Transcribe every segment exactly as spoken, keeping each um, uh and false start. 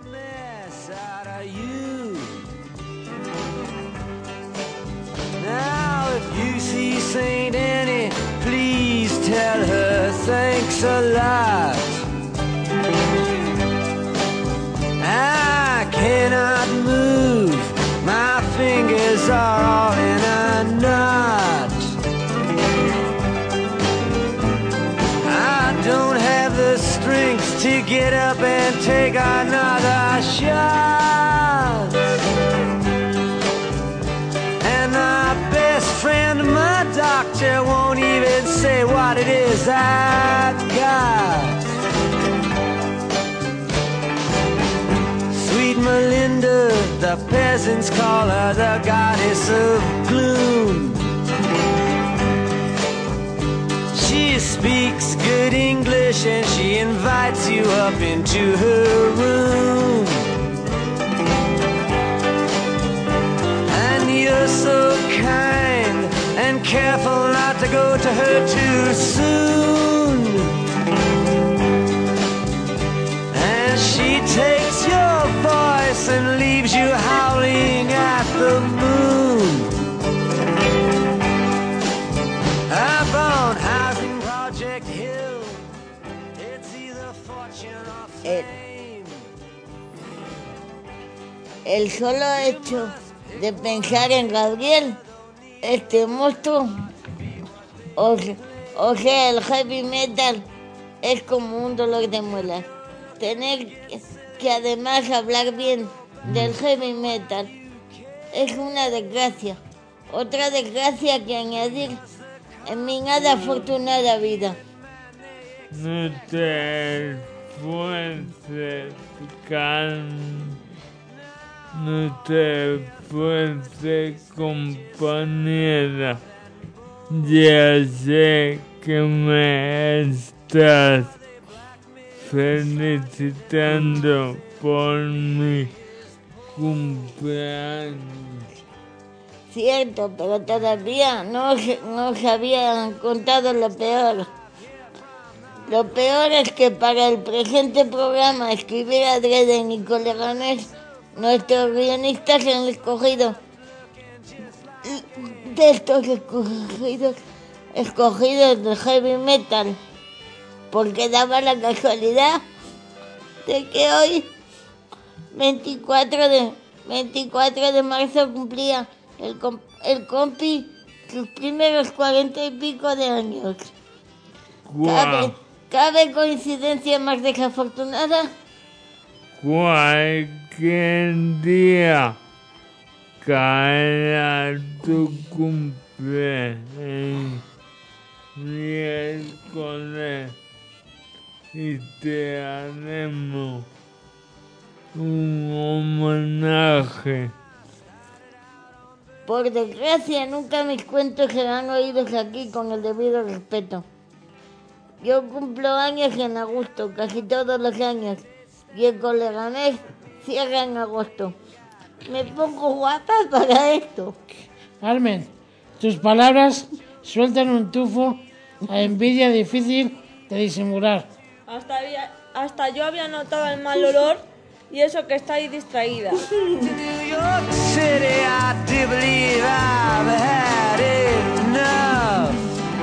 Now if you see Saint Annie, please tell her thanks a lot. I cannot move, my fingers are all in a knot. I don't have the strength to get up and take another shot. And my best friend, my doctor, won't even say what it is I've got. Sweet Melinda, the peasants call her the goddess of gloom. She speaks good English and she invites you up into her room. And you're so kind and careful not to go to her too soon. And she takes your voice and leaves you howling at the moon. Up on Housing Project Hill, it's either fortune or fame. El, el solo hecho de pensar en Gabriel, este monstruo, o, o sea, el heavy metal es como un dolor de muelas. Tener que además hablar bien del heavy metal es una desgracia. Otra desgracia que añadir en mi nada afortunada vida. No te fuerces, can... no te fuerces, compañera. Ya sé que me estás felicitando por mi cumpleaños. Cierto, pero todavía no, no se habían contado lo peor. Lo peor es que para el presente programa Escribir Adrede y Nicole Ganés, nuestros guionistas han escogido de estos escogidos, escogidos de heavy metal, porque daba la casualidad de que hoy, veinticuatro de marzo, cumplía el, el compi sus primeros cuarenta y pico de años. Wow. ¿Cabe, ¿Cabe coincidencia más desafortunada? Cualquier día caerá tu cumpleaños, miércoles, y te haremos un homenaje. Por desgracia, nunca mis cuentos serán oídos aquí con el debido respeto. Yo cumplo años en agosto, casi todos los años, y el Coleganés cierra en agosto. Me pongo guapa para esto. Carmen, tus palabras sueltan un tufo a envidia difícil de disimular. Hasta, había, hasta yo había notado el mal olor y eso que estáis distraída. New York City, I do believe I've had enough.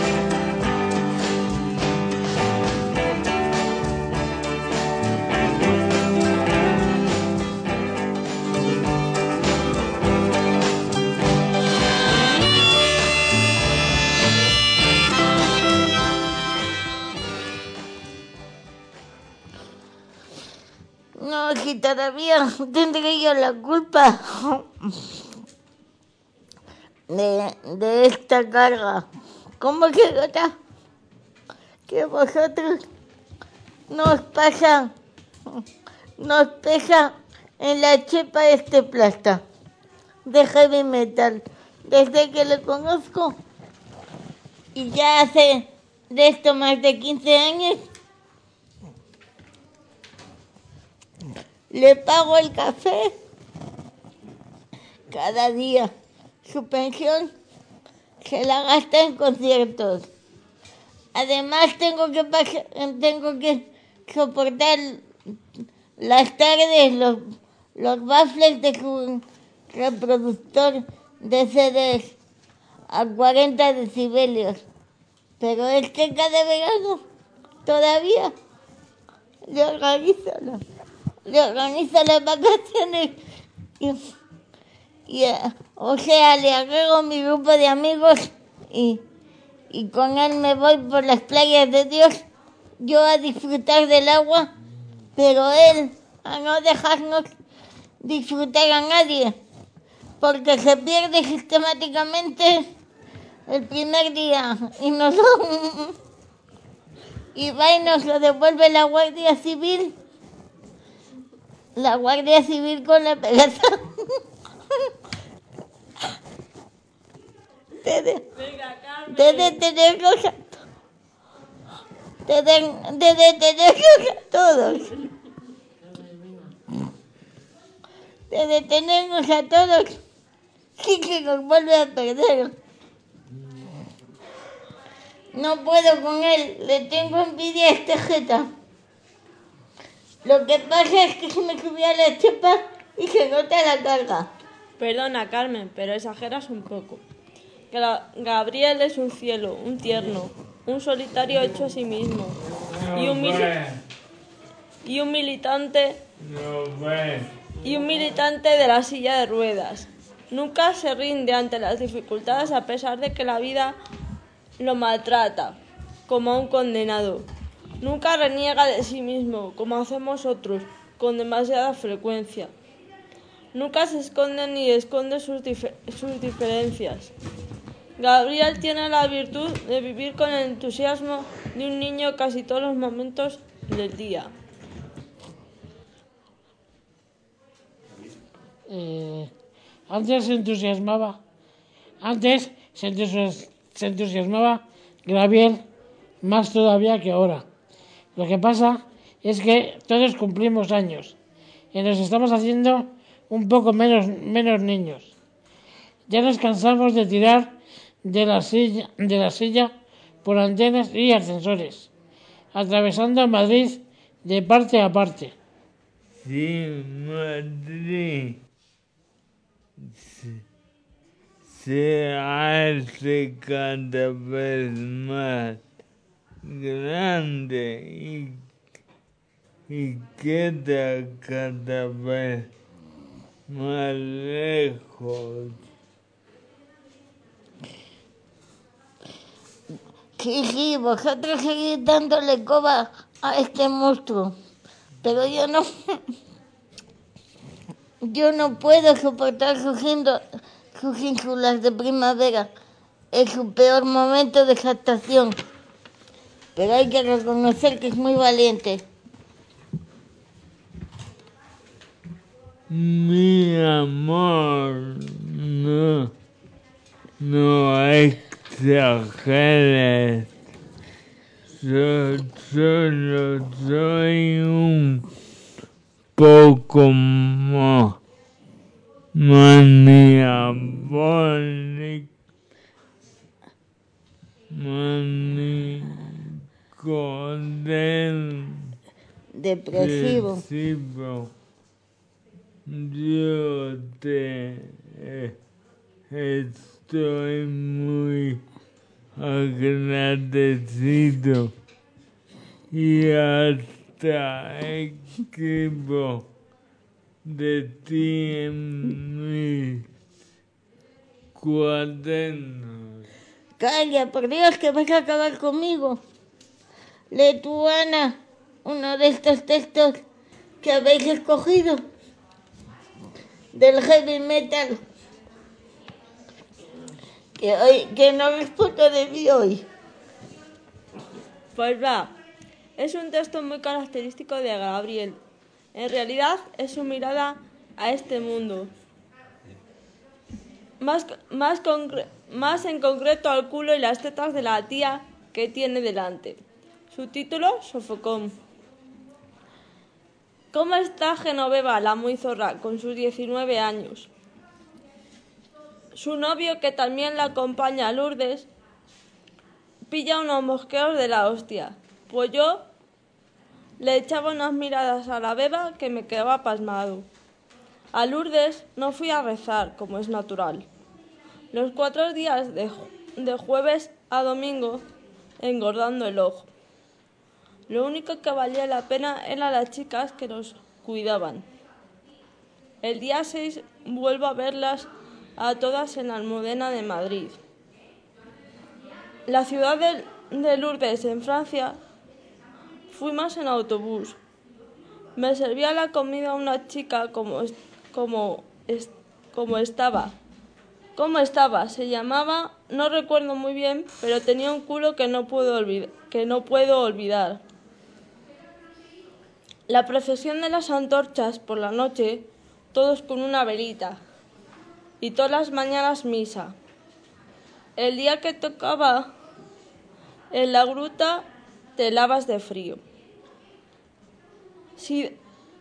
No, si todavía tendré yo la culpa de, de esta carga. ¿Cómo que nota que vosotros nos pasa, nos pesa en la chepa este plasta de heavy metal desde que lo conozco? Y ya hace de esto más de quince años. Le pago el café cada día. Su pensión se la gasta en conciertos. Además tengo que pasar, tengo que soportar las tardes los, los baffles de su reproductor de C Ds a cuarenta decibelios. Pero es que cada verano todavía le organizo, la- le organizo las vacaciones y, y, eh, o sea, le agrego mi grupo de amigos y, y con él me voy por las playas de Dios, yo a disfrutar del agua, pero él a no dejarnos disfrutar a nadie, porque se pierde sistemáticamente el primer día y nos y va y nos lo devuelve la Guardia Civil, la Guardia Civil con la pegaza de, de, de detenerlos a, de, de, de detenerlos a todos, de detenernos a todos y que nos vuelve a perder. No puedo con él, le tengo envidia a este jeta. Lo que pasa es que se me subió a la chepa y se nota la carga. Perdona, Carmen, pero exageras un poco. Gra- Gabriel es un cielo, un tierno, un solitario hecho a sí mismo. Y un, mili- y un militante No ves. y un militante de la silla de ruedas. Nunca se rinde ante las dificultades a pesar de que la vida lo maltrata, como a un condenado. Nunca reniega de sí mismo, como hacemos otros, con demasiada frecuencia. Nunca se esconde ni esconde sus, dif- sus diferencias. Gabriel tiene la virtud de vivir con el entusiasmo de un niño casi todos los momentos del día. Eh, antes se entusiasmaba, antes se, entusias- se entusiasmaba Gabriel más todavía que ahora. Lo que pasa es que todos cumplimos años y nos estamos haciendo un poco menos, menos niños. Ya nos cansamos de tirar de la silla, de la silla por antenas y ascensores, atravesando Madrid de parte a parte. Sí, Madrid se, se hace cada vez más grande y, y queda cada vez más lejos. Sí, sí, vosotros seguís dándole coba a este monstruo, pero yo no, yo no puedo soportar sus, indo- sus ínsulas de primavera. Es su peor momento de exaltación, pero hay que reconocer que es muy valiente. Mi amor, no, no exageres. Yo solo soy un poco más maniabólico, manico del Depresivo. depresivo. Yo te eh, estoy muy agradecido y hasta escribo de ti en mis cuadernos. Calla, por Dios, que vas a acabar conmigo. Lee tú, Ana, uno de estos textos que habéis escogido del heavy metal que, hoy, que no respondo de mí hoy. Pues va, es un texto muy característico de Gabriel. En realidad es su mirada a este mundo. Más, más, concre- más en concreto al culo y las tetas de la tía que tiene delante. Su título, Sofocón. ¿Cómo está Genoveva, la muy zorra, con sus diecinueve años? Su novio, que también la acompaña a Lourdes, pilla unos mosqueos de la hostia. Pues yo Le echaba unas miradas a la beba que me quedaba pasmado. A Lourdes no fui a rezar, como es natural. Los cuatro días de, de jueves a domingo, engordando el ojo. Lo único que valía la pena eran las chicas que nos cuidaban. El día seis vuelvo a verlas a todas en la Almudena de Madrid. La ciudad de, de Lourdes, en Francia, fuimos en autobús. Me servía la comida una chica como, como, como estaba. ¿Cómo estaba? Se llamaba, no recuerdo muy bien, pero tenía un culo que no puedo olvidar. Que no puedo olvidar. La procesión de las antorchas por la noche, todos con una velita. Y todas las mañanas misa. El día que tocaba en la gruta te lavas de frío. Sí,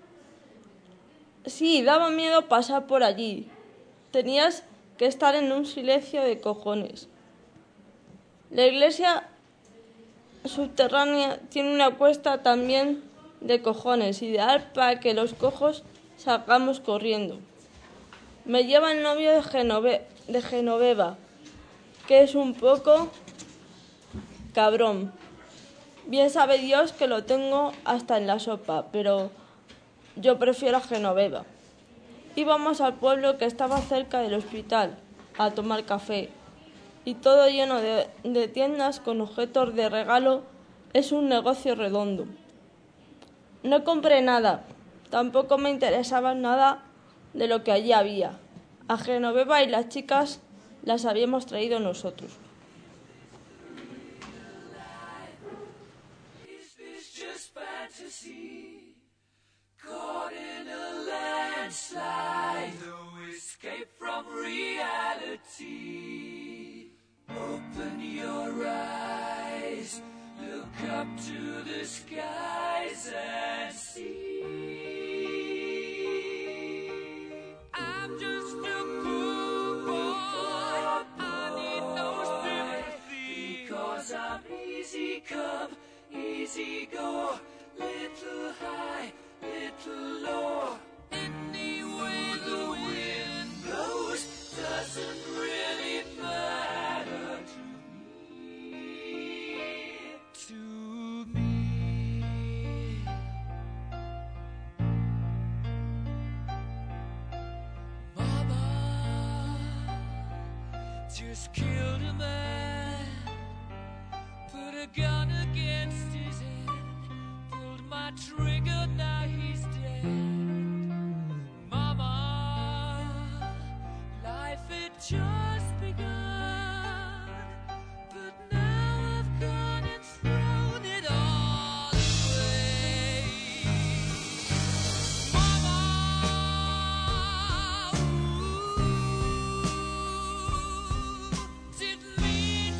sí, daba miedo pasar por allí. Tenías que estar en un silencio de cojones. La iglesia subterránea tiene una cuesta también de cojones, ideal para que los cojos salgamos corriendo. Me lleva el novio de, Genove- de Genoveva, que es un poco cabrón. Bien sabe Dios que lo tengo hasta en la sopa, pero yo prefiero a Genoveva. Íbamos al pueblo que estaba cerca del hospital a tomar café, y todo lleno de, de tiendas con objetos de regalo. Es un negocio redondo. No compré nada, tampoco me interesaba nada de lo que allí había. A Genoveva y las chicas las habíamos traído nosotros. Open your eyes, look up to the skies and see. I'm just a poor boy, I need no sympathy, because I'm easy come, easy go, little high, little low. Any way the wind blows doesn't really matter to me, to me. Mama just killed a man, put a gun against his head, pulled my trigger, now he's dead. Mama, life had just begun, but now I've gone and thrown it all away. Mama, ooh, didn't mean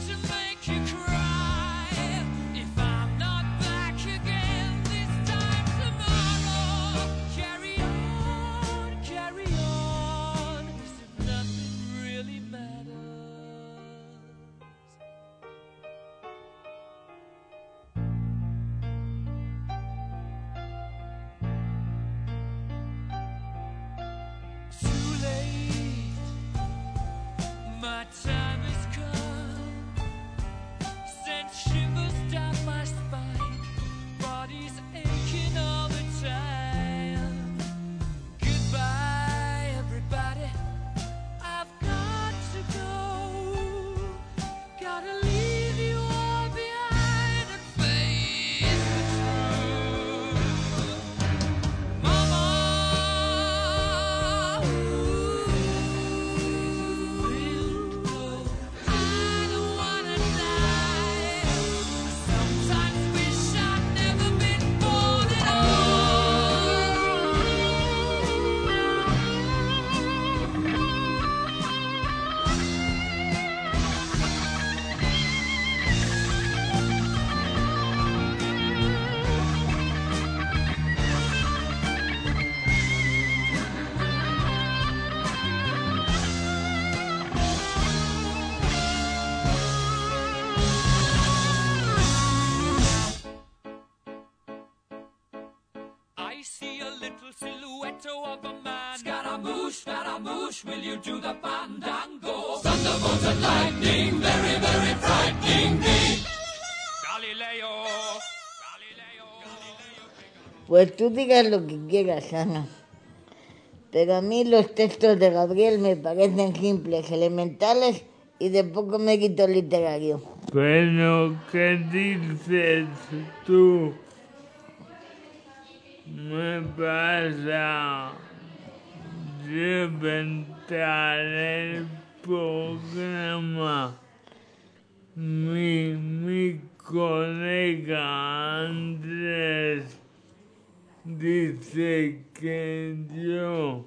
little silhouette of a man. Scaramouche, Scaramouche, will you do the fandango? Thunderbolts and lightning, very, very frightening me. Galileo, Galileo, Galileo. Pues tú digas lo que quieras, Ana. Pero a mí los textos de Gabriel me parecen simples, elementales y de poco mérito literario. Pero, ¿qué dices tú? Me pasa reventar el programa. Mi, mi colega Andrés dice que yo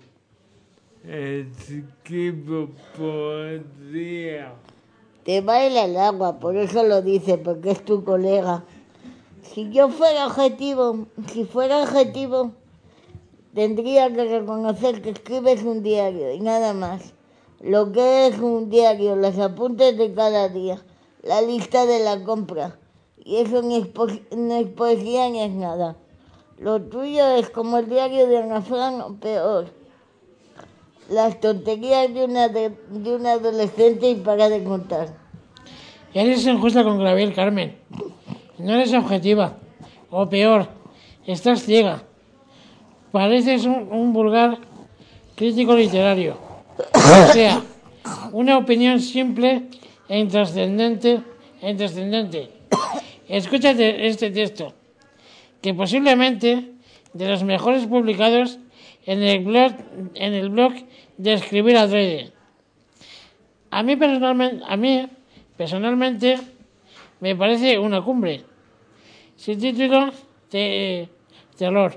escribo poesía. Te baila el agua, por eso lo dice, porque es tu colega. Si yo fuera objetivo, si fuera objetivo, tendría que reconocer que escribes un diario y nada más. Lo que es un diario, los apuntes de cada día, la lista de la compra. Y eso no es, po- no es poesía ni es nada. Lo tuyo es como el diario de Ana Fran o peor. Las tonterías de una, de, de una adolescente y para de contar. Eres injusta con Gabriel, Carmen. No eres objetiva. O peor, estás ciega. Pareces un, un vulgar crítico literario. O sea, una opinión simple e intrascendente. E intrascendente. Escúchate este texto, que posiblemente de los mejores publicados en el blog, en el blog de Escribir Adrede. A mí personalmente, a mí personalmente me parece una cumbre. Su título, te, Terror.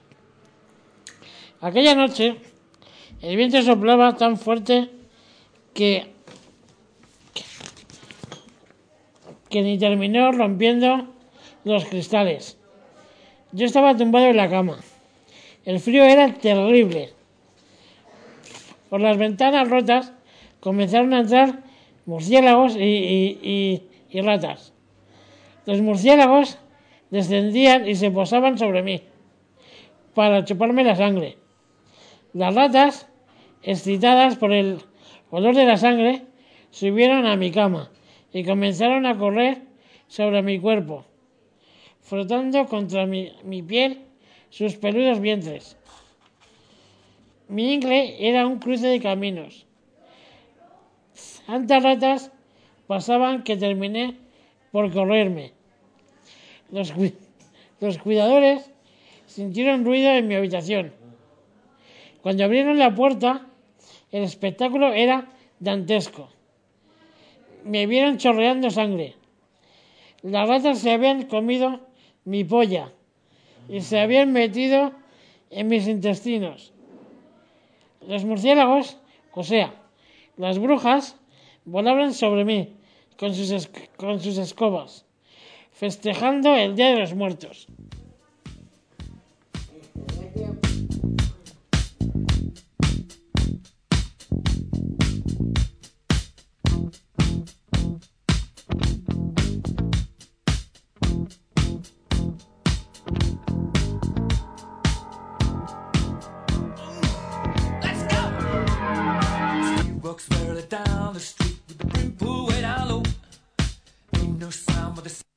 Aquella noche el viento soplaba tan fuerte que que ni terminó rompiendo los cristales. Yo estaba tumbado en la cama. El frío era terrible. Por las ventanas rotas comenzaron a entrar murciélagos y, y, y, y ratas. Los murciélagos descendían y se posaban sobre mí para chuparme la sangre. Las ratas, excitadas por el olor de la sangre, subieron a mi cama y comenzaron a correr sobre mi cuerpo, frotando contra mi, mi piel sus peludos vientres. Mi ingle era un cruce de caminos. Tantas ratas pasaban que terminé por correrme. Los, los cuidadores sintieron ruido en mi habitación. Cuando abrieron la puerta, el espectáculo era dantesco. Me vieron chorreando sangre. Las ratas se habían comido mi polla y se habían metido en mis intestinos. Los murciélagos, o sea, las brujas, volaban sobre mí con sus, es- con sus escobas, festejando el Día de los Muertos. Let's go! He walks further down the street with the brim pulled way down low. Ain't no sound but the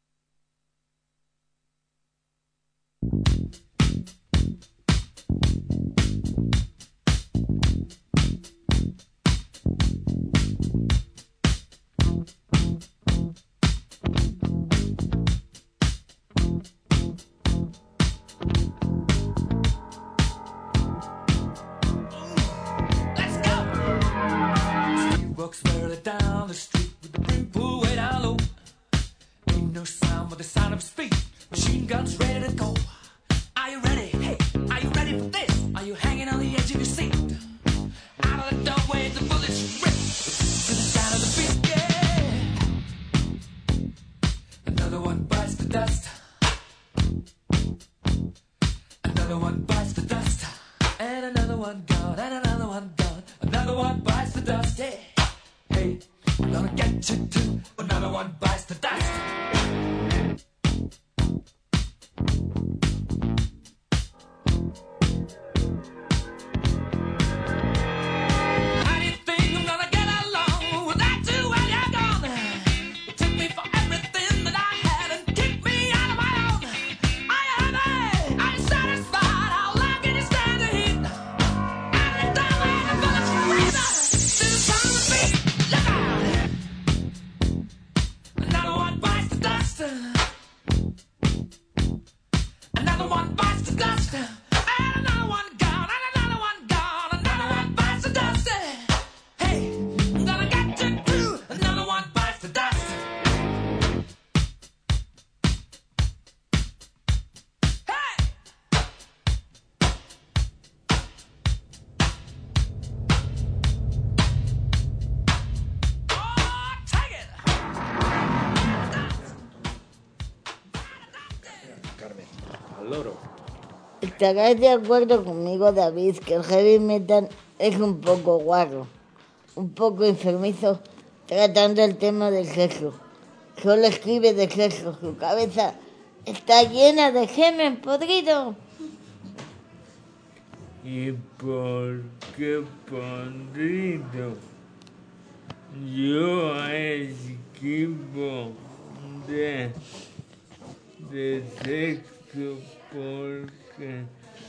Let's go! He walks further down the street with the brim pulled way down low. Ain't no sound but the sound of speed. Machine guns ready to go. Are you ready? Hey, are you ready for this? Are you hanging on the edge of your seat? Out of the doorway, the bullets rip to the sound of the beat. Yeah. Another one bites the dust. Another one bites the dust. And another one gone. And another one gone. Another one bites the dust. Yeah. Hey, I'm gonna get you too. Another one bites the dust. one bites the dust, and another one gone, and another one gone, another one bites the dust. Hey, I'm gonna get you through, another one bites the dust. Hey! Oh, take it! Carmen, al loro. Estarás de acuerdo conmigo, David, que el heavy metal es un poco guarro, un poco enfermizo, tratando el tema del sexo. Solo escribe de sexo, su cabeza está llena de gemen podrido. ¿Y por qué podrido? Yo escribo de, de sexo porque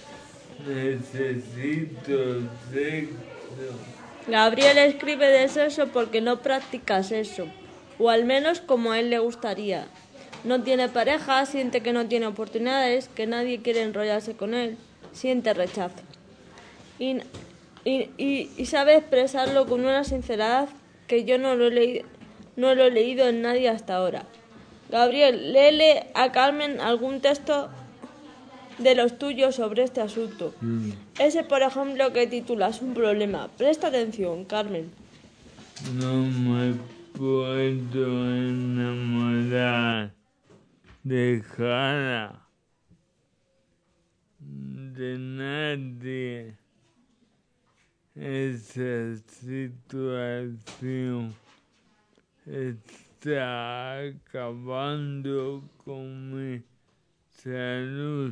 necesito sexo. Gabriel escribe de sexo porque no practica sexo, o al menos como a él le gustaría. No tiene pareja, siente que no tiene oportunidades, que nadie quiere enrollarse con él, siente rechazo. Y, y, y, y sabe expresarlo con una sinceridad que yo no lo, he leído, no lo he leído en nadie hasta ahora. Gabriel, léele a Carmen algún texto de los tuyos sobre este asunto. Mm. Ese, por ejemplo, que titulas Un problema. Presta atención, Carmen. No me puedo enamorar de Jara, de nadie. Esa situación está acabando con mi salud.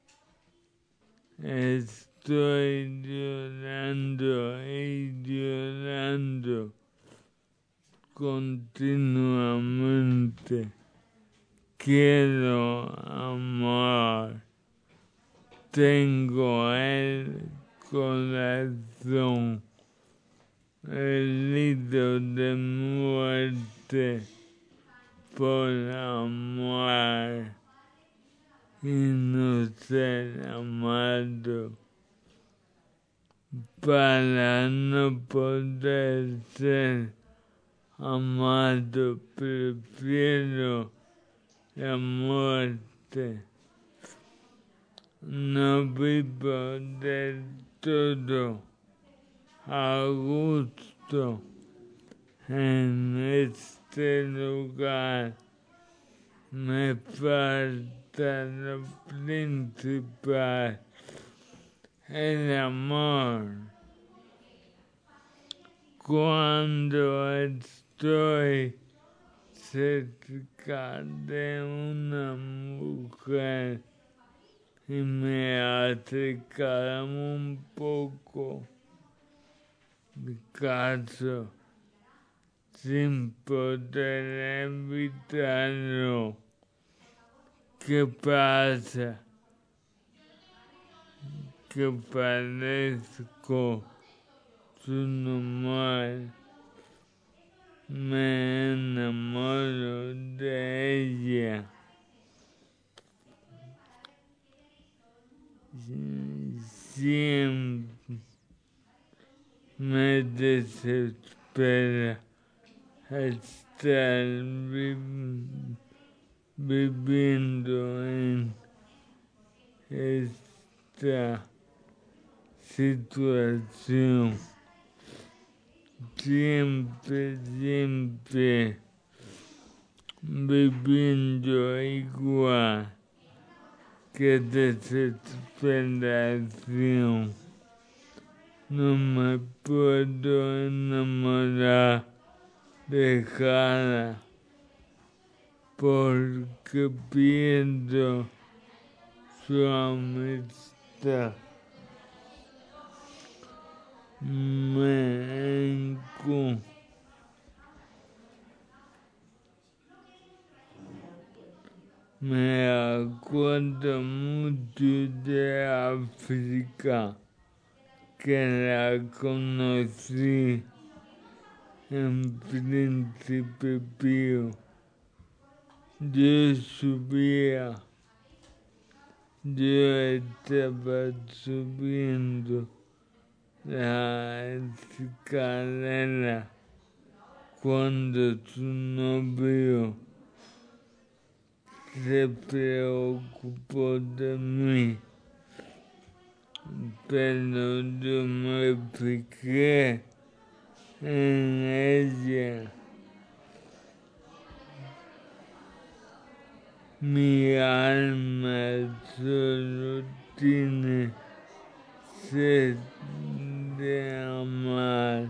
Estoy llorando y llorando continuamente. Quiero amor. Tengo el corazón herido de muerte por amar y no ser amado. Para no poder ser amado, prefiero la muerte. No vivo del todo a gusto en este lugar. Me falta lo principal, el amor. Cuando estoy cerca de una mujer y me acercaron un poco de caso sin poder evitarlo. ¿Qué pasa? Que parezco su normal. Me enamoro de ella. Siempre me desespera estar vi viviendo en esta situación. Siempre, siempre viviendo igual. Qué desesperación. No me puedo enamorar de Jara porque pierdo su amistad. Me encu Me acuerdo mucho de África, que la conocí en Príncipe Pío. Yo subía yo estaba subiendo la escalera cuando su novio se preocupó de mí, pero yo me fijé en ella. Mi alma solo tiene sed de amar,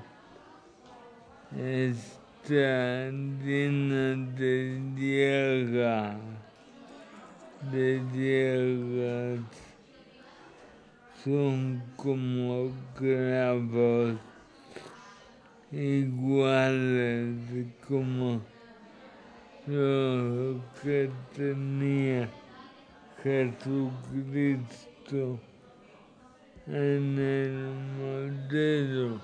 está llena de llagas, de llagas, son como clavos, iguales como lo que tenía Jesucristo en el modelo.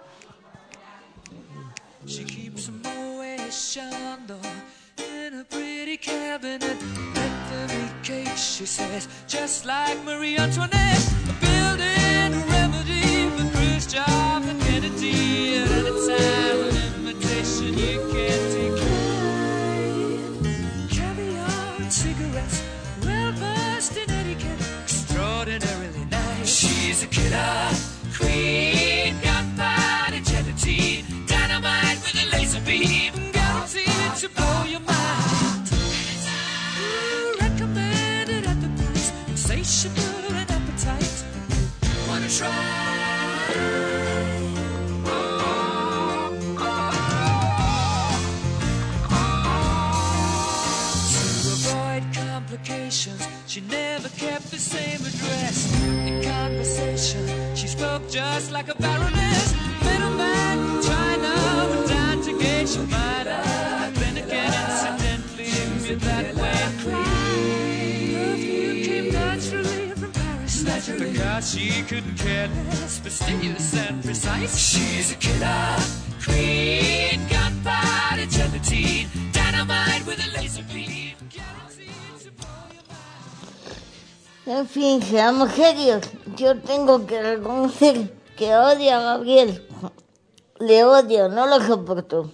She keeps a Moet Chandon in a pretty cabinet. Bethany cake, she says, just like Marie Antoinette. A building a remedy for Khrushchev and Kennedy. At any time, an invitation you can't decline. Caviar and cigarettes, well versed in etiquette, extraordinarily nice. She's a killer queen, gunpowder gelatine, dynamite with a laser beam, guaranteed to blow your mind. Ooh, recommended at the price, insatiable and appetite. Wanna try? She never kept the same address. In conversation, she spoke just like a baroness. Middleman from China went down to gauge your mind. I've been again incidentally with that way. Perfume came naturally from Paris, naturally, because she couldn't care less, fastidious and precise. She's a killer queen, gunpowder gelatine, dynamite with a laser beam. En fin, seamos serios. Yo tengo que reconocer que odio a Gabriel. Le odio, no lo soporto.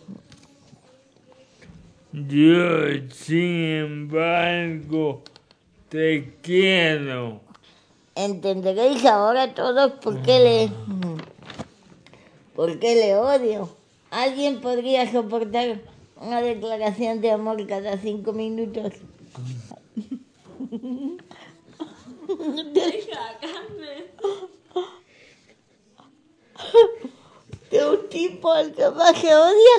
Yo, sin embargo, te quiero. Entenderéis ahora todos por qué le, por qué le odio. ¿Alguien podría soportar una declaración de amor cada cinco minutos? De un tipo al que más se odia.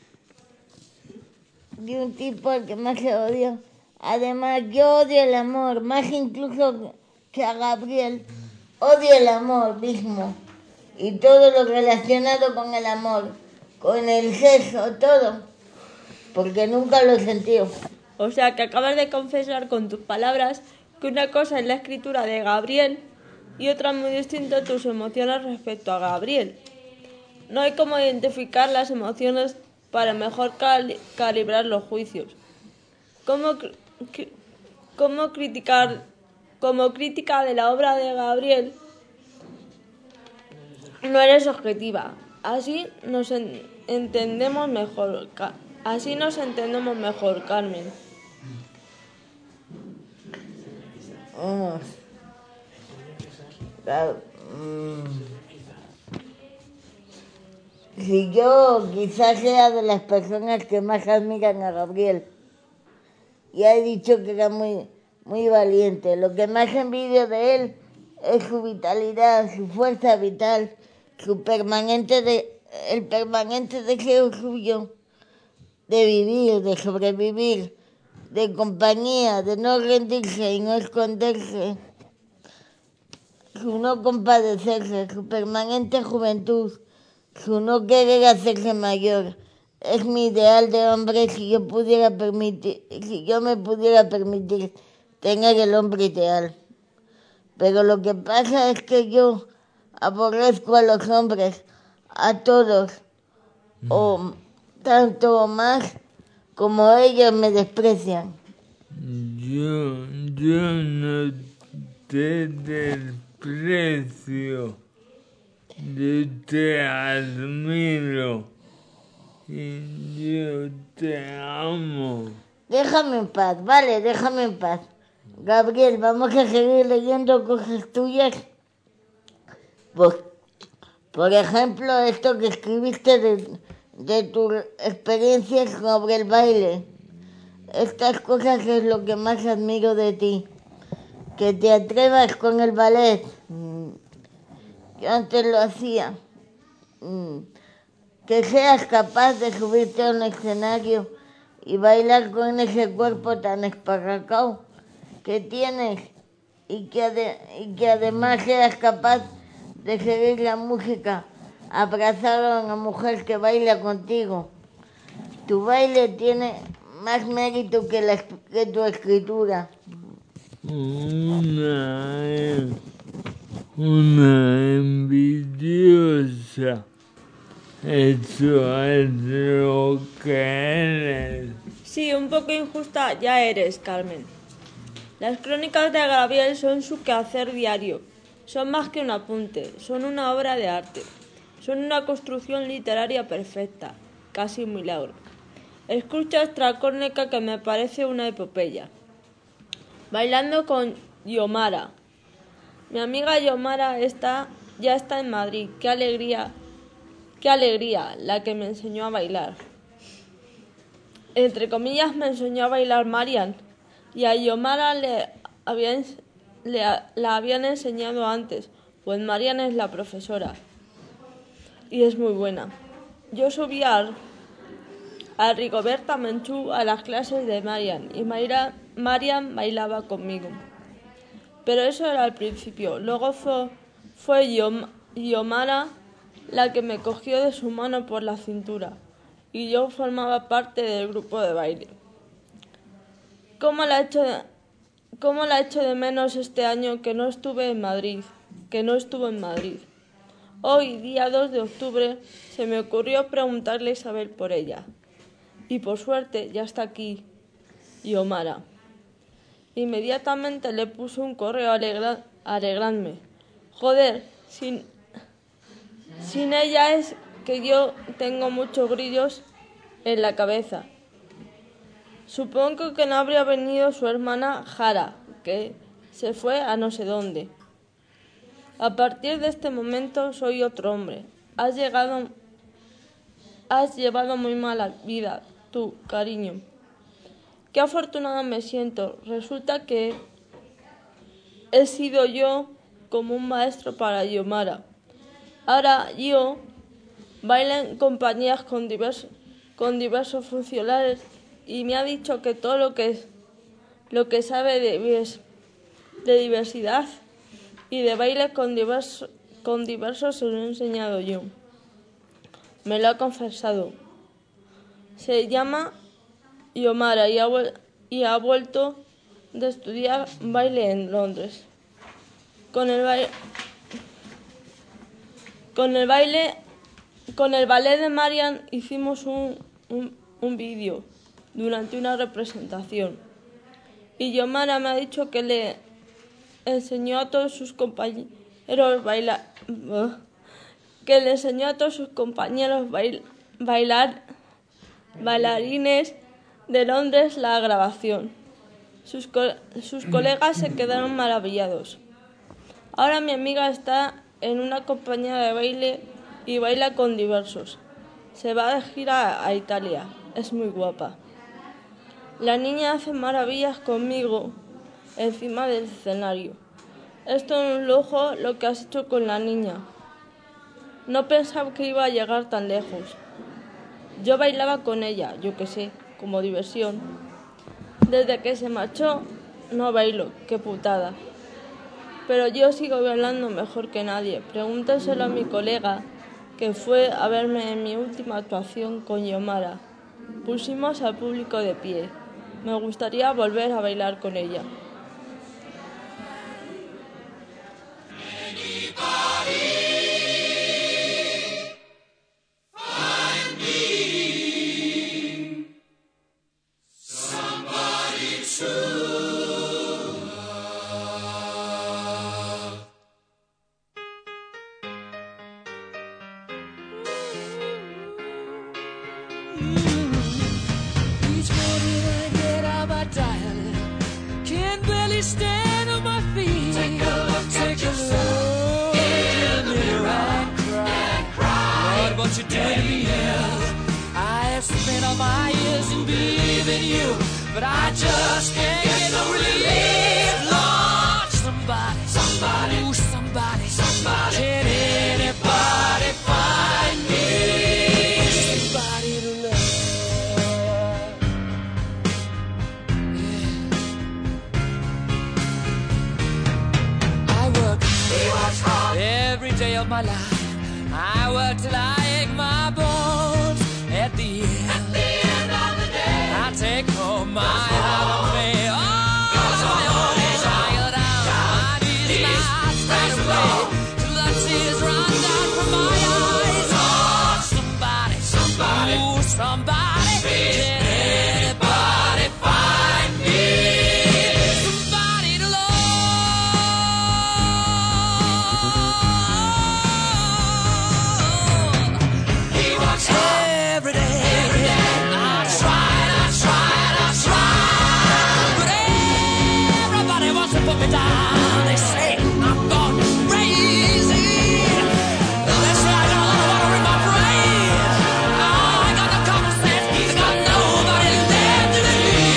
De un tipo al que más se odia. Además, yo odio el amor, más incluso que a Gabriel. Odio el amor mismo. Y todo lo relacionado con el amor. Con el sexo, todo. Porque nunca lo he sentido. O sea, que acabas de confesar con tus palabras que una cosa es la escritura de Gabriel y otra muy distinta tus emociones respecto a Gabriel. No hay cómo identificar las emociones para mejor cali- calibrar los juicios. ¿Cómo, cri- cómo criticar, como crítica de la obra de Gabriel, no eres objetiva. Así nos en- entendemos mejor. Ca- Así nos entendemos mejor, Carmen. Vamos. Ga- mm. Si yo quizás sea de las personas que más admiran a Gabriel, ya he dicho que era muy, muy valiente. Lo que más envidio de él es su vitalidad, su fuerza vital, su permanente de, el permanente deseo suyo de vivir, de sobrevivir, de compañía, de no rendirse y no esconderse, su no compadecerse, su permanente juventud, su no querer hacerse mayor. Es mi ideal de hombre si yo pudiera permitir, si yo me pudiera permitir tener el hombre ideal. Pero lo que pasa es que yo aborrezco a los hombres, a todos, o tanto o más como ellos me desprecian. Yo, yo no te desprecio, yo te admiro y yo te amo. Déjame en paz, vale, déjame en paz. Gabriel, vamos a seguir leyendo cosas tuyas. Por, por ejemplo, esto que escribiste de, de tus experiencias sobre el baile. Estas cosas es lo que más admiro de ti. Que te atrevas con el ballet. Yo antes lo hacía. Que seas capaz de subirte a un escenario y bailar con ese cuerpo tan esparracado que tienes y que, ade- y que además seas capaz de seguir la música, abrazar a una mujer que baila contigo. Tu baile tiene más mérito que, la, que tu escritura. Una, una envidiosa. Eso es lo que eres. Sí, un poco injusta ya eres, Carmen. Las crónicas de Gabriel son su quehacer diario. Son más que un apunte, son una obra de arte. Son una construcción literaria perfecta, casi un milagro. Escucha esta crónica que me parece una epopeya. Bailando con Yomara. Mi amiga Yomara está, ya está en Madrid. ¡Qué alegría! ¡Qué alegría! La que me enseñó a bailar. Entre comillas me enseñó a bailar Marian. Y a Yomara le habían, le, la habían enseñado antes, pues Marian es la profesora. Y es muy buena. Yo subí a, a Rigoberta Menchú a las clases de Marian y Mayra, Marian bailaba conmigo. Pero eso era al principio. Luego fue, fue Yom, Yomara la que me cogió de su mano por la cintura y yo formaba parte del grupo de baile. ¿Cómo la echo de, cómo la echo de menos este año que no estuve en Madrid, que no estuvo en Madrid? Hoy, día dos de octubre, se me ocurrió preguntarle a Isabel por ella. Y por suerte ya está aquí, Yomara. Inmediatamente le puse un correo alegra, alegrarme. Joder, sin, sin ella es que yo tengo muchos grillos en la cabeza. Supongo que no habría venido su hermana Jara, que se fue a no sé dónde. A partir de este momento soy otro hombre. Has llegado, has llevado muy mala vida, tú, cariño. Qué afortunada me siento. Resulta que he sido yo como un maestro para Yomara. Ahora yo baila en compañías con diversos, con diversos funcionarios y me ha dicho que todo lo que es, lo que sabe de, de diversidad y de baile con diversos, con diversos se lo he enseñado yo. Me lo ha confesado. Se llama Yomara y ha, y ha vuelto de estudiar baile en Londres. Con el baile, con el baile, con el ballet de Marian hicimos un, un, un vídeo durante una representación. Y Yomara me ha dicho que le enseñó a todos sus compañeros bailar, que le enseñó a todos sus compañeros bail, bailar, bailarines de Londres la grabación. Sus, co sus colegas se quedaron maravillados. Ahora mi amiga está en una compañía de baile y baila con diversos. Se va de gira a Italia. Es muy guapa. La niña hace maravillas conmigo encima del escenario. Es todo un lujo lo que has hecho con la niña. No pensaba que iba a llegar tan lejos. Yo bailaba con ella, yo qué sé, como diversión. Desde que se marchó, no bailo, qué putada. Pero yo sigo bailando mejor que nadie. Pregúntaselo a mi colega, que fue a verme en mi última actuación con Yomara. Pusimos al público de pie. Me gustaría volver a bailar con ella. loving you, but I just can't get no relief. Lord, somebody, somebody, ooh, somebody, somebody, can anybody find me somebody to love? Yeah. I work hard every day of my life. I work till I ache my bones. At the end, At the end of the day, I take home my heart of me. Oh, my own child down. My knees not right away till the tears run down from my eyes. Oh, somebody, somebody, ooh, somebody, can anybody find me somebody to love? Every day, every day, I tried, I tried, I tried, but everybody wants to put me down. They say I'm gone crazy. They say I got a lot of water in my brain. Oh, I got no common sense. I got nobody there to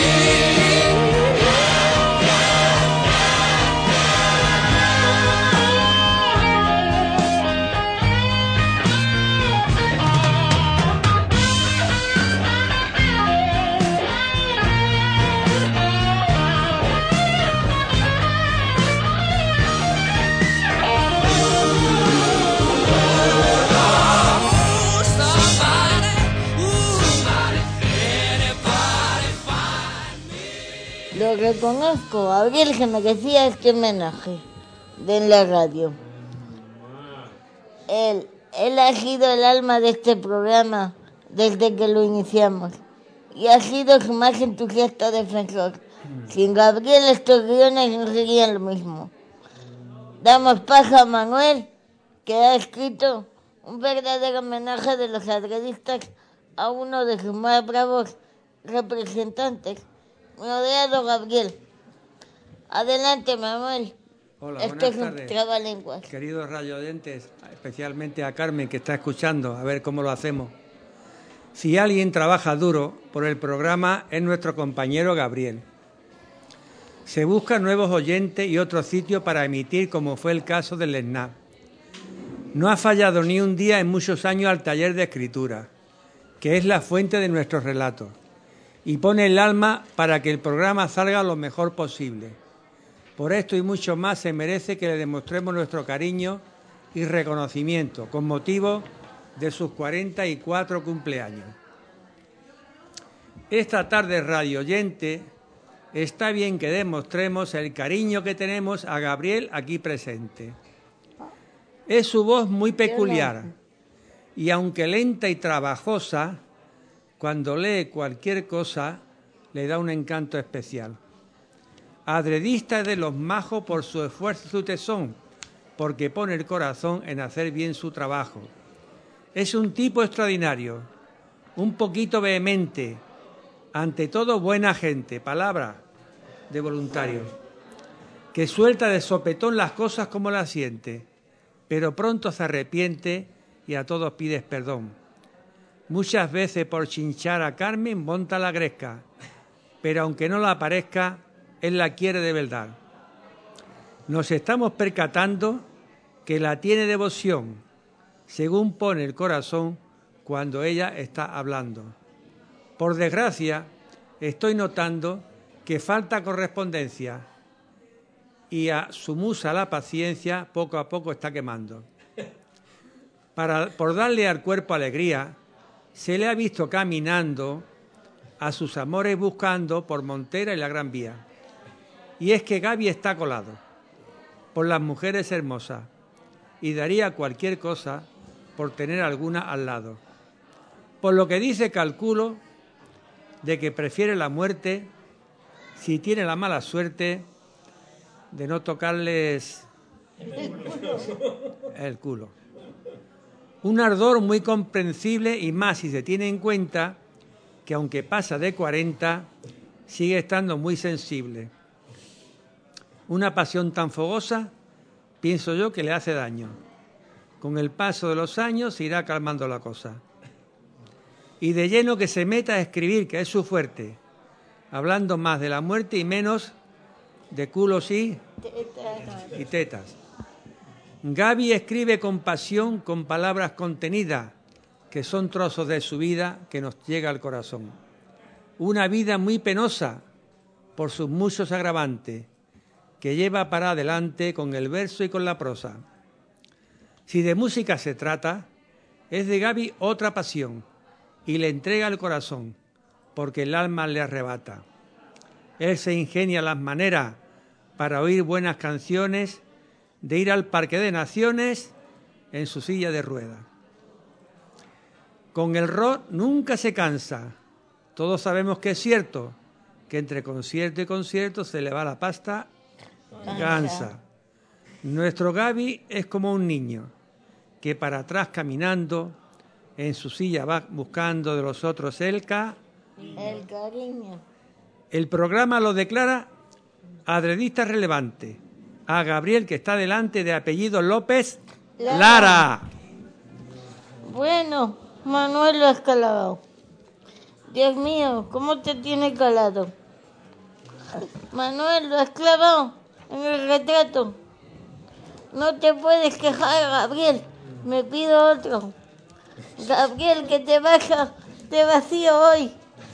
Lo reconozco, Gabriel, que merecía este homenaje de la radio. Él, él ha sido el alma de este programa desde que lo iniciamos y ha sido su más entusiasta defensor. Sin Gabriel estos guiones no serían lo mismo. Damos paso a Manuel, que ha escrito un verdadero homenaje de los adredistas a uno de sus más bravos representantes, rodeado Gabriel. Adelante, Manuel. Hola, este buenas es un tardes, trabalenguas. queridos radioyentes, especialmente a Carmen, que está escuchando, a ver cómo lo hacemos. Si alguien trabaja duro por el programa es nuestro compañero Gabriel. Se buscan nuevos oyentes y otro sitio para emitir, como fue el caso del S N A P. No ha fallado ni un día en muchos años al taller de escritura, que es la fuente de nuestros relatos, y pone el alma para que el programa salga lo mejor posible. Por esto y mucho más se merece que le demostremos nuestro cariño y reconocimiento con motivo de sus cuarenta y cuatro cumpleaños. Esta tarde, radio oyente, está bien que demostremos el cariño que tenemos a Gabriel aquí presente. Es su voz muy peculiar y aunque lenta y trabajosa, cuando lee cualquier cosa le da un encanto especial. Adredista de los majos por su esfuerzo y su tesón, porque pone el corazón en hacer bien su trabajo. Es un tipo extraordinario, un poquito vehemente, ante todo buena gente, palabra de voluntario, que suelta de sopetón las cosas como las siente, pero pronto se arrepiente y a todos pides perdón. Muchas veces por chinchar a Carmen monta la gresca, pero aunque no la parezca, él la quiere de verdad. Nos estamos percatando que la tiene devoción, según pone el corazón cuando ella está hablando. Por desgracia, estoy notando que falta correspondencia y a su musa la paciencia poco a poco está quemando. Para, por darle al cuerpo alegría, se le ha visto caminando a sus amores buscando por Montera y la Gran Vía. Y es que Gaby está colado por las mujeres hermosas y daría cualquier cosa por tener alguna al lado. Por lo que dice, calculo de que prefiere la muerte si tiene la mala suerte de no tocarles el culo. Un ardor muy comprensible y más si se tiene en cuenta que aunque pasa de cuarenta, sigue estando muy sensible. Una pasión tan fogosa, pienso yo que le hace daño. Con el paso de los años se irá calmando la cosa. Y de lleno que se meta a escribir, que es su fuerte, hablando más de la muerte y menos de culos y, y tetas. Gaby escribe con pasión, con palabras contenidas, que son trozos de su vida que nos llega al corazón. Una vida muy penosa por sus muchos agravantes, que lleva para adelante con el verso y con la prosa. Si de música se trata, es de Gaby otra pasión, y le entrega el corazón, porque el alma le arrebata. Él se ingenia las maneras para oír buenas canciones, de ir al Parque de Naciones en su silla de ruedas. Con el rock nunca se cansa. Todos sabemos que es cierto, que entre concierto y concierto se le va la pasta gansa. Nuestro Gaby es como un niño que para atrás caminando en su silla va buscando de los otros el ca... El cariño. El programa lo declara adredista relevante. A Gabriel, que está delante, de apellido López Lara. Lara. Bueno, Manuel lo has calado. Dios mío, ¿cómo te tiene calado? Manuel, lo has clavado en el retrato. No te puedes quejar, Gabriel. Me pido otro. Gabriel, que te baja de vacío hoy.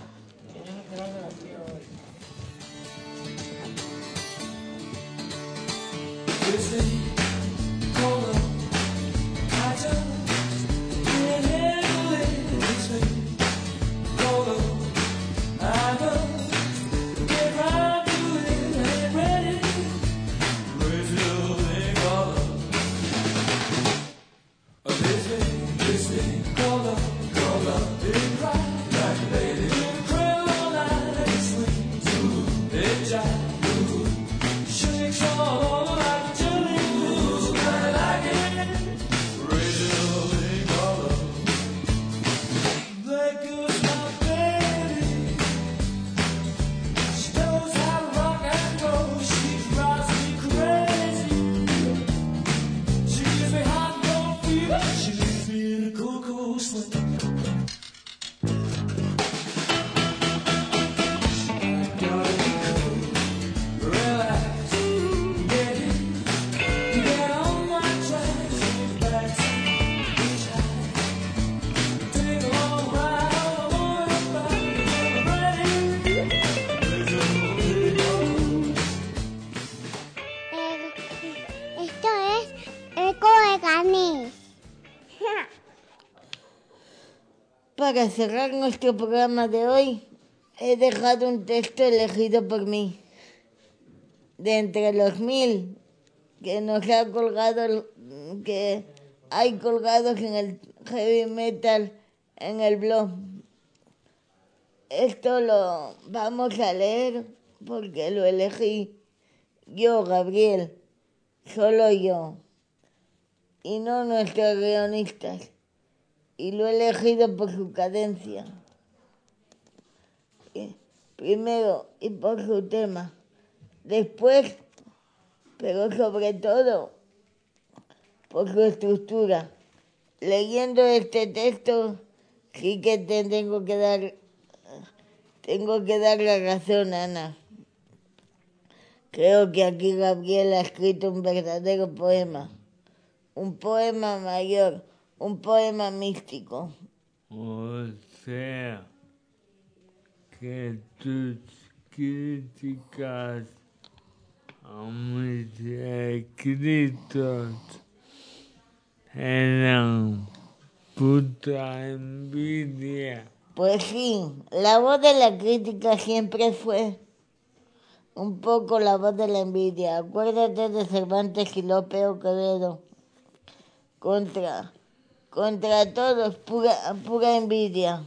Para cerrar nuestro programa de hoy, he dejado un texto elegido por mí. De entre los mil que nos ha colgado, que hay colgados en el heavy metal en el blog. Esto lo vamos a leer porque lo elegí yo, Gabriel, solo yo, y no nuestros guionistas. Y lo he elegido por su cadencia. Primero, y por su tema. Después, pero sobre todo, por su estructura. Leyendo este texto, sí que te tengo que dar, tengo que dar la razón, Ana. Creo que aquí Gabriel ha escrito un verdadero poema. Un poema mayor. Un poema místico. O sea, que tus críticas a mis escritos eran puta envidia. Pues sí, la voz de la crítica siempre fue un poco la voz de la envidia. Acuérdate de Cervantes y Lope o Quevedo. Contra... Contra todos, pura, pura envidia.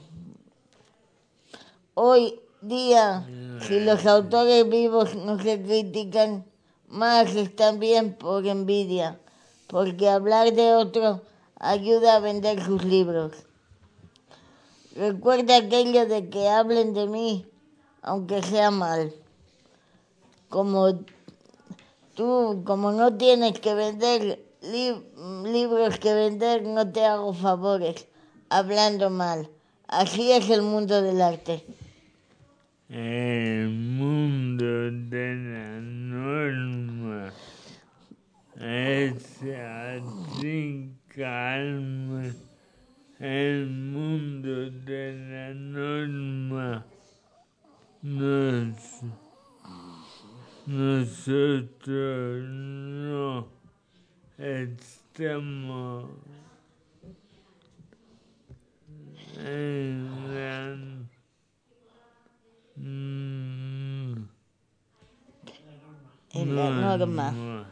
Hoy día, si los autores vivos no se critican, más están bien por envidia, porque hablar de otro ayuda a vender sus libros. Recuerda aquello de que hablen de mí, aunque sea mal. Como tú, como no tienes que vender Lib- libros que vender, no te hago favores hablando mal. Así es el mundo del arte. el mundo de la norma es así calma. El mundo de la norma nos, nosotros no estamos en la mm, En la norma. norma.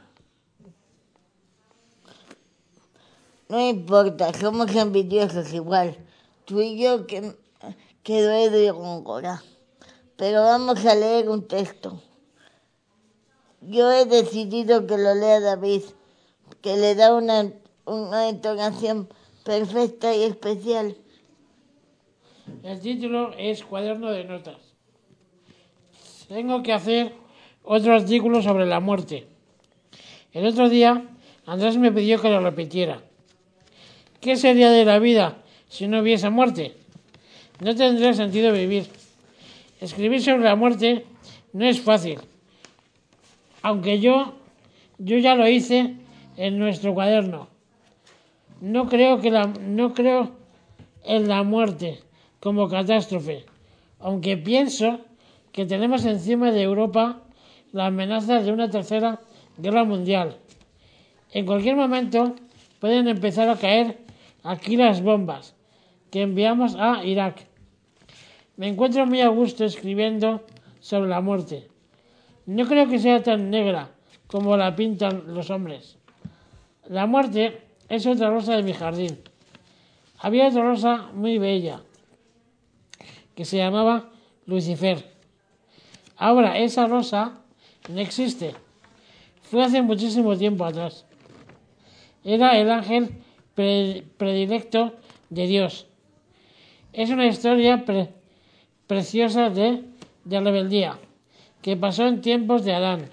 No importa, somos envidiosos igual. Tú y yo que quedó Edu y Góngora. Pero vamos a leer un texto. Yo he decidido que lo lea David, que le da una, una entonación perfecta y especial. El título es Cuaderno de Notas. Tengo que hacer otro artículo sobre la muerte. El otro día Andrés me pidió que lo repitiera. ¿Qué sería de la vida si no hubiese muerte? No tendría sentido vivir. Escribir sobre la muerte no es fácil. Aunque yo, yo ya lo hice en nuestro cuaderno. No creo que la, no creo en la muerte como catástrofe, aunque pienso que tenemos encima de Europa la amenaza de una tercera guerra mundial. En cualquier momento pueden empezar a caer aquí las bombas que enviamos a Irak. Me encuentro muy a gusto escribiendo sobre la muerte. No creo que sea tan negra como la pintan los hombres. La muerte es otra rosa de mi jardín. Había otra rosa muy bella que se llamaba Lucifer. Ahora esa rosa no existe. Fue hace muchísimo tiempo atrás. Era el ángel predilecto de Dios. Es una historia pre preciosa de, de rebeldía que pasó en tiempos de Adán.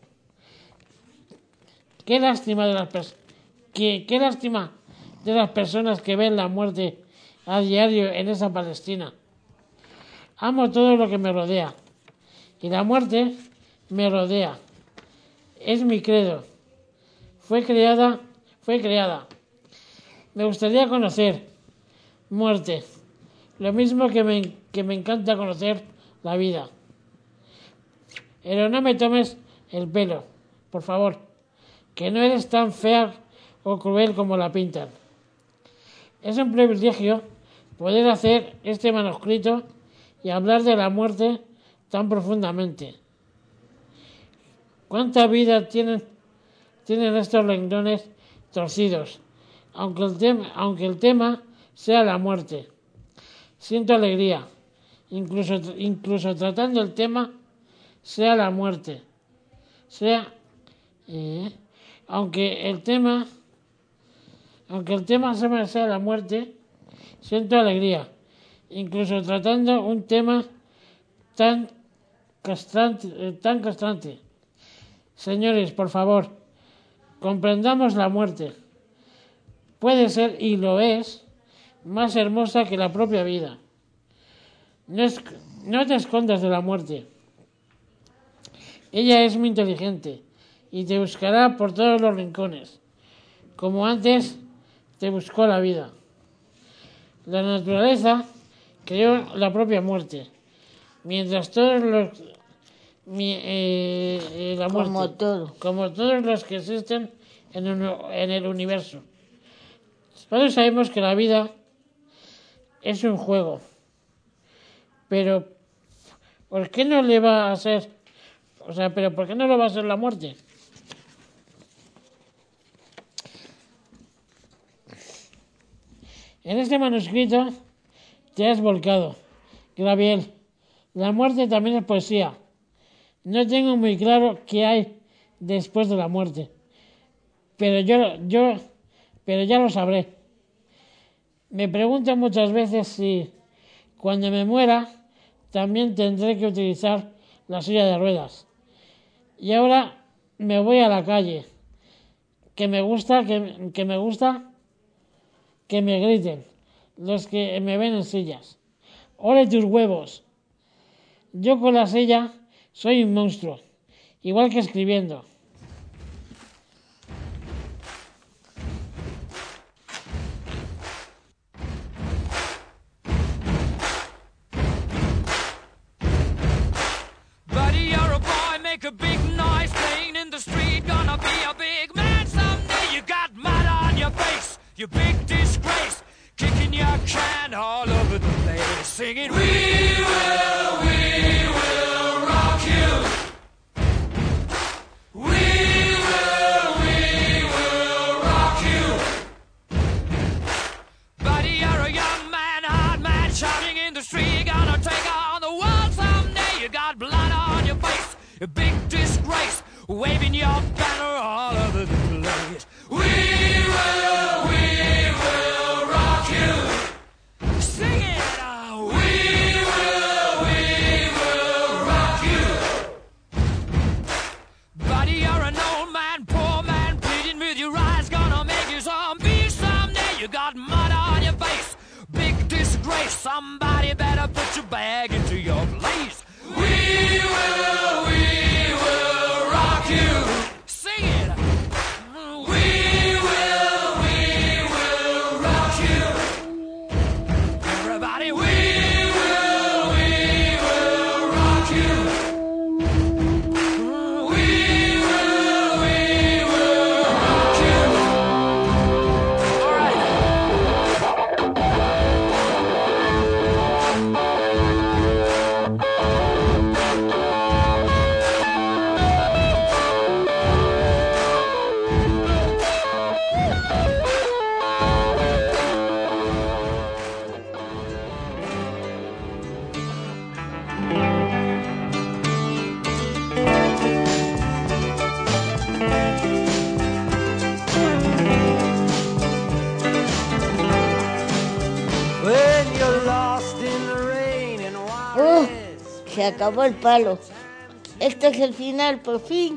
Qué lástima de las qué, qué lástima de las personas que ven la muerte a diario en esa Palestina. Amo todo lo que me rodea y la muerte me rodea. Es mi credo. Fue creada, fue creada. Me gustaría conocer muerte, lo mismo que me, que me encanta conocer la vida. Pero no me tomes el pelo, por favor, que no eres tan fea o cruel como la pintan. Es un privilegio poder hacer este manuscrito y hablar de la muerte tan profundamente. ¿Cuánta vida tienen, tienen estos renglones torcidos? Aunque el, tema, aunque el tema sea la muerte. Siento alegría, incluso, incluso tratando el tema sea la muerte. Sea, eh, aunque el tema, aunque el tema sea la muerte, siento alegría, incluso tratando un tema tan castrante, eh, tan castrante. Señores, por favor, comprendamos la muerte. Puede ser, y lo es, más hermosa que la propia vida. No, es, no te escondas de la muerte. Ella es muy inteligente y te buscará por todos los rincones, como antes te buscó la vida. La naturaleza creó la propia muerte, mientras todos los mi, eh, eh, la muerte, Como todo. como todos los que existen en, un, en el universo. Todos sabemos que la vida es un juego, pero ¿por qué no le va a ser? O sea, pero ¿por qué no lo va a ser la muerte? En este manuscrito te has volcado, Gabriel. La muerte también es poesía. No tengo muy claro qué hay después de la muerte, pero yo, yo, pero ya lo sabré. Me pregunto muchas veces si, cuando me muera, también tendré que utilizar la silla de ruedas. Y ahora me voy a la calle. Que me gusta, que, que me gusta que me griten los que me ven en sillas. ¡Ole tus huevos! Yo con la silla soy un monstruo, igual que escribiendo. Buddy, you're a boy, make a big noise playing in the street. Gonna be a big man someday. You got mud on your face, you big disgrace. Kicking your can all over the place, singing, we will, we will rock you. We will, we will rock you. Buddy, you're a young man, hard man, shouting in the street. Gonna take on the world someday. You got blood on your face, a big disgrace, waving your banner all over the place. We will, we will rock you. Sing it. uh, We will, we will rock you. Buddy, you're an old man, poor man, pleading with your eyes. Gonna make you zombie someday. You got mud on your face, big disgrace. Somebody better put your bag into your place. We will, we will rock you. Sing it. We will, we will rock you. Everybody, we will, we will rock you. We will, we will rock you. All right. When you're lost in the rain and ¡Uh! Se acabó el palo. Este es el final, por fin.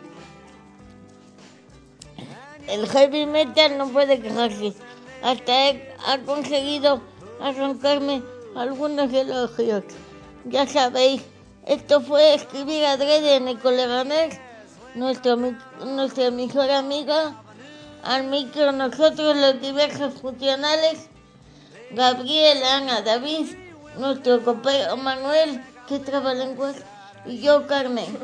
El heavy metal no puede quejarse. Hasta he, ha conseguido arrancarme algunos elogios. Ya sabéis, esto fue escribir adrede en el Coleganés, nuestro, mi- nuestra mejor amiga, al micro nosotros los diversos funcionales, Gabriel, Ana, David, nuestro copero Manuel, que trabalenguas, y yo, Carmen.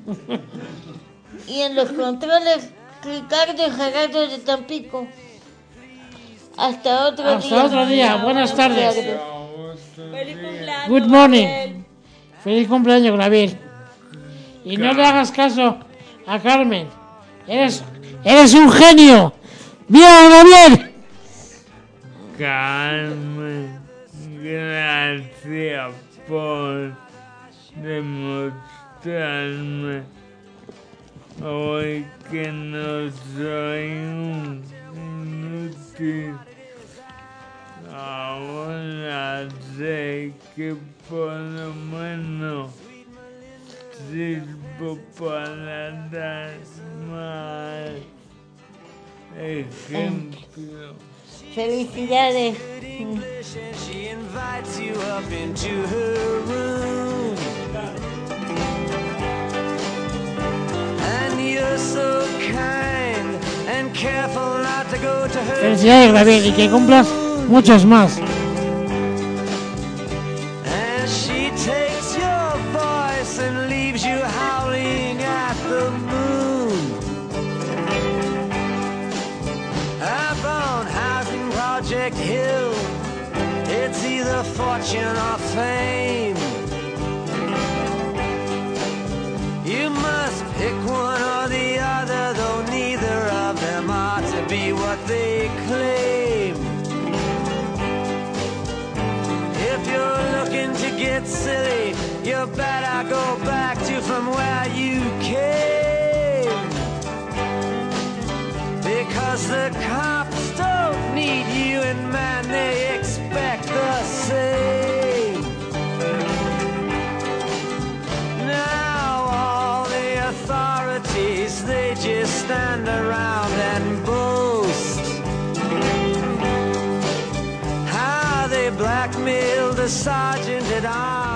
Y en los controles, Ricardo Gerardo de Tampico. Hasta otro Hasta día. otro día. Buenas tardes. Feliz cumpleaños. Good morning. Gabriel. Feliz cumpleaños, Gabriel. Y no le hagas caso a Carmen. Eres, eres un genio. ¡Viva Gabriel! Carmen, gracias por demostrarme hoy que no soy un inútil. Ahora sé que por lo menos sirvo para dar más ejemplo. Felicidades. English and she invites you up into her room. And you're so kind and careful not to go to her. Felicidades, Gabriel, y que cumplas muchos más. And she takes your voice and leaves you howling at the moon. Up on Housing Project Hill, it's either fortune or fame. You must pick one or the other, though neither of them are to be what they claim. If you're looking to get silly, you better go back to from where you came. Because the cops don't need you, and man, they expect the same. Now all the authorities, they just stand around and boast how they blackmailed the sergeant at arms.